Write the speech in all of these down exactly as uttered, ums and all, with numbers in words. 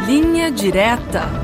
Linha Direta.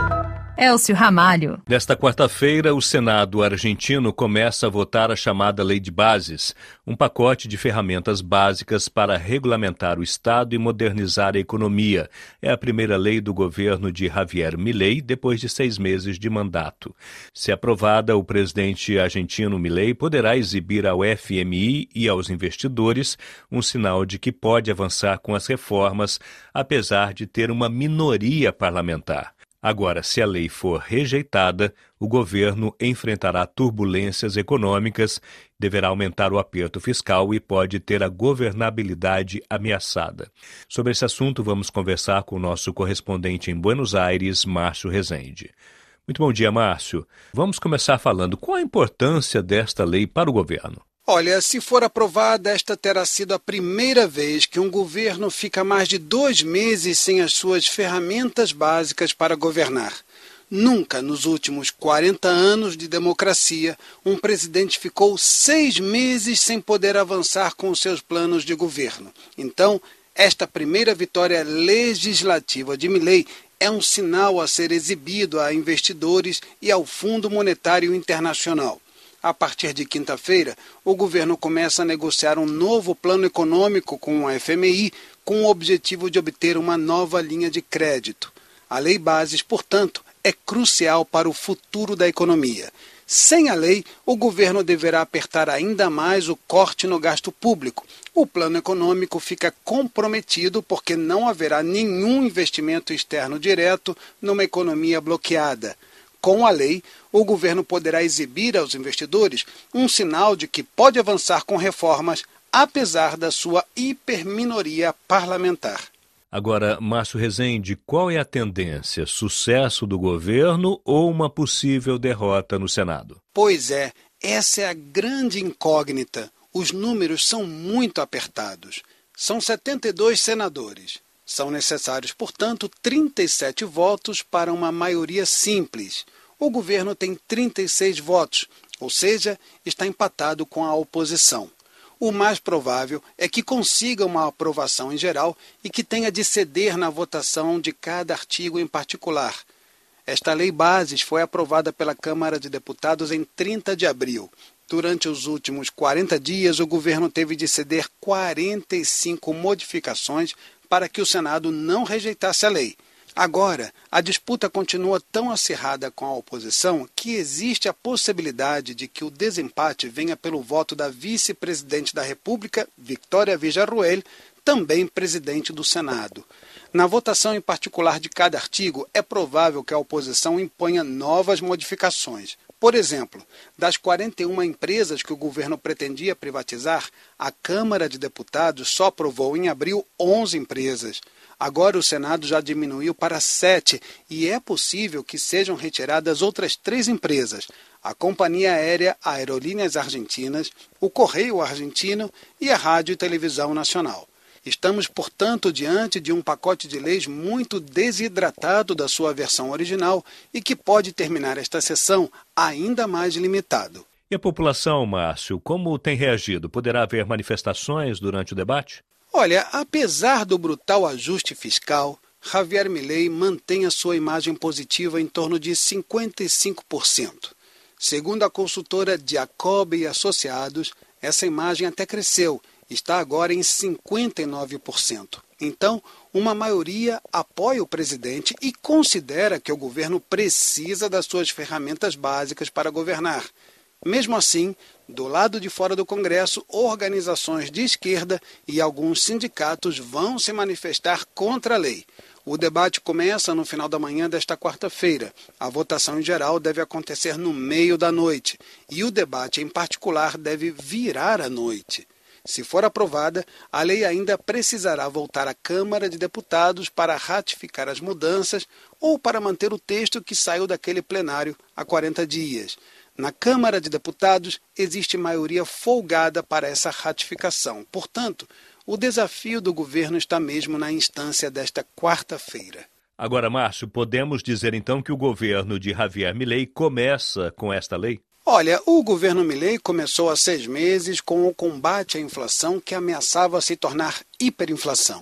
Elcio Ramalho. Nesta quarta-feira, o Senado argentino começa a votar a chamada Lei de Bases, um pacote de ferramentas básicas para regulamentar o Estado e modernizar a economia. É a primeira lei do governo de Javier Milei depois de seis meses de mandato. Se aprovada, o presidente argentino Milei poderá exibir ao F M I e aos investidores um sinal de que pode avançar com as reformas, apesar de ter uma minoria parlamentar. Agora, se a lei for rejeitada, o governo enfrentará turbulências econômicas, deverá aumentar o aperto fiscal e pode ter a governabilidade ameaçada. Sobre esse assunto, vamos conversar com o nosso correspondente em Buenos Aires, Márcio Rezende. Muito bom dia, Márcio. Vamos começar falando qual a importância desta lei para o governo. Olha, se for aprovada, esta terá sido a primeira vez que um governo fica mais de dois meses sem as suas ferramentas básicas para governar. Nunca, nos últimos quarenta anos de democracia, um presidente ficou seis meses sem poder avançar com os seus planos de governo. Então, esta primeira vitória legislativa de Milei é um sinal a ser exibido a investidores e ao Fundo Monetário Internacional. A partir de quinta-feira, o governo começa a negociar um novo plano econômico com a F M I com o objetivo de obter uma nova linha de crédito. A Lei Bases, portanto, é crucial para o futuro da economia. Sem a lei, o governo deverá apertar ainda mais o corte no gasto público. O plano econômico fica comprometido porque não haverá nenhum investimento externo direto numa economia bloqueada. Com a lei, o governo poderá exibir aos investidores um sinal de que pode avançar com reformas, apesar da sua hiperminoria parlamentar. Agora, Márcio Rezende, qual é a tendência? Sucesso do governo ou uma possível derrota no Senado? Pois é, essa é a grande incógnita. Os números são muito apertados. São setenta e dois senadores. São necessários, portanto, trinta e sete votos para uma maioria simples. O governo tem trinta e seis votos, ou seja, está empatado com a oposição. O mais provável é que consiga uma aprovação em geral e que tenha de ceder na votação de cada artigo em particular. Esta Lei Bases foi aprovada pela Câmara de Deputados em trinta de abril. Durante os últimos quarenta dias, o governo teve de ceder quarenta e cinco modificações para que o Senado não rejeitasse a lei. Agora, a disputa continua tão acirrada com a oposição que existe a possibilidade de que o desempate venha pelo voto da vice-presidente da República, Victoria Villarruel, também presidente do Senado. Na votação em particular de cada artigo, é provável que a oposição imponha novas modificações. Por exemplo, das quarenta e uma empresas que o governo pretendia privatizar, a Câmara de Deputados só aprovou em abril onze empresas. Agora o Senado já diminuiu para sete e é possível que sejam retiradas outras três empresas: a Companhia Aérea Aerolíneas Argentinas, o Correio Argentino e a Rádio e Televisão Nacional. Estamos, portanto, diante de um pacote de leis muito desidratado da sua versão original e que pode terminar esta sessão ainda mais limitado. E a população, Márcio, como tem reagido? Poderá haver manifestações durante o debate? Olha, apesar do brutal ajuste fiscal, Javier Milei mantém a sua imagem positiva em torno de cinquenta e cinco por cento. Segundo a consultora Jacob e Associados, essa imagem até cresceu, está agora em cinquenta e nove por cento. Então, uma maioria apoia o presidente e considera que o governo precisa das suas ferramentas básicas para governar. Mesmo assim, do lado de fora do Congresso, organizações de esquerda e alguns sindicatos vão se manifestar contra a lei. O debate começa no final da manhã desta quarta-feira. A votação em geral deve acontecer no meio da noite e o debate em particular deve virar à noite. Se for aprovada, a lei ainda precisará voltar à Câmara de Deputados para ratificar as mudanças ou para manter o texto que saiu daquele plenário há quarenta dias. Na Câmara de Deputados, existe maioria folgada para essa ratificação. Portanto, o desafio do governo está mesmo na instância desta quarta-feira. Agora, Márcio, podemos dizer então que o governo de Javier Milei começa com esta lei? Olha, o governo Milei começou há seis meses com o combate à inflação que ameaçava se tornar hiperinflação.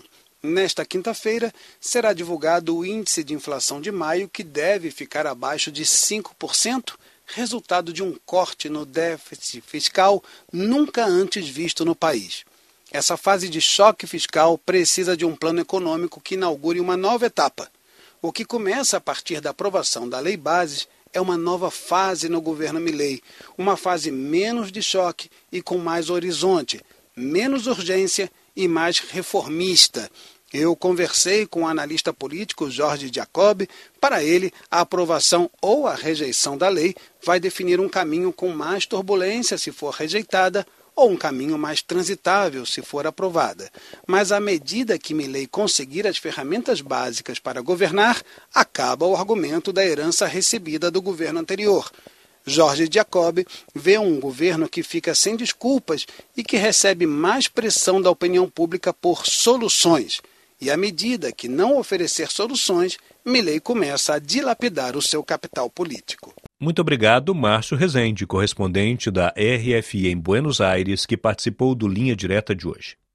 Nesta quinta-feira, será divulgado o índice de inflação de maio, que deve ficar abaixo de cinco por cento, resultado de um corte no déficit fiscal nunca antes visto no país. Essa fase de choque fiscal precisa de um plano econômico que inaugure uma nova etapa. O que começa a partir da aprovação da Lei Bases é uma nova fase no governo Milei, uma fase menos de choque e com mais horizonte, menos urgência e mais reformista. Eu conversei com o analista político Jorge Jacob. Para ele, a aprovação ou a rejeição da lei vai definir um caminho com mais turbulência se for rejeitada ou um caminho mais transitável se for aprovada. Mas à medida que Milei conseguir as ferramentas básicas para governar, acaba o argumento da herança recebida do governo anterior. Jorge Jacob vê um governo que fica sem desculpas e que recebe mais pressão da opinião pública por soluções. E à medida que não oferecer soluções, Milei começa a dilapidar o seu capital político. Muito obrigado, Márcio Rezende, correspondente da R F I em Buenos Aires, que participou do Linha Direta de hoje.